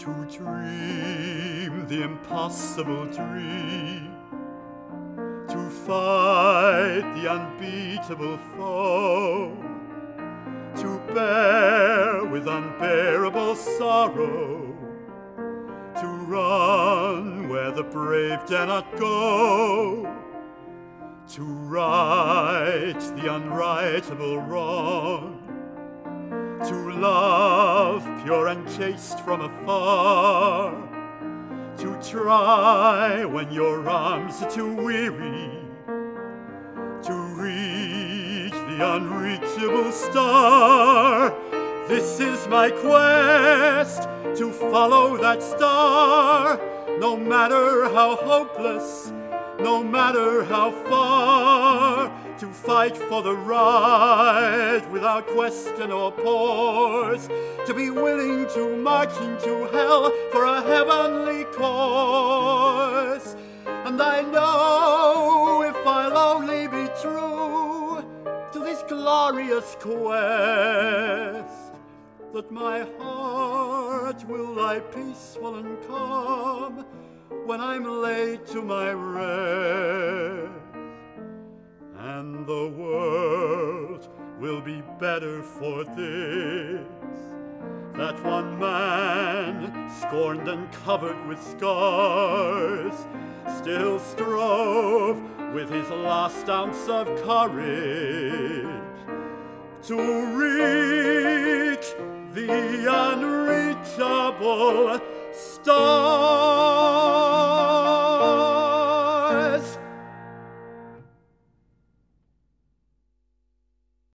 to dream the impossible dream, to fight the unbeatable foe, to bear with unbearable sorrow, to run where the brave dare not go, to right the unrightable wrong, to love pure and chaste from afar, to try when your arms are too weary, to reach the unreachable star. This is my quest, to follow that star, no matter how hopeless, no matter how far, to fight for the right without question or pause, to be willing to march into hell for a heavenly cause. And I know if I'll only be true to this glorious quest, that my heart will lie peaceful and calm when I'm laid to my rest, and the world will be better for this, that one man, scorned and covered with scars, still strove with his last ounce of courage to reach the unreachable star.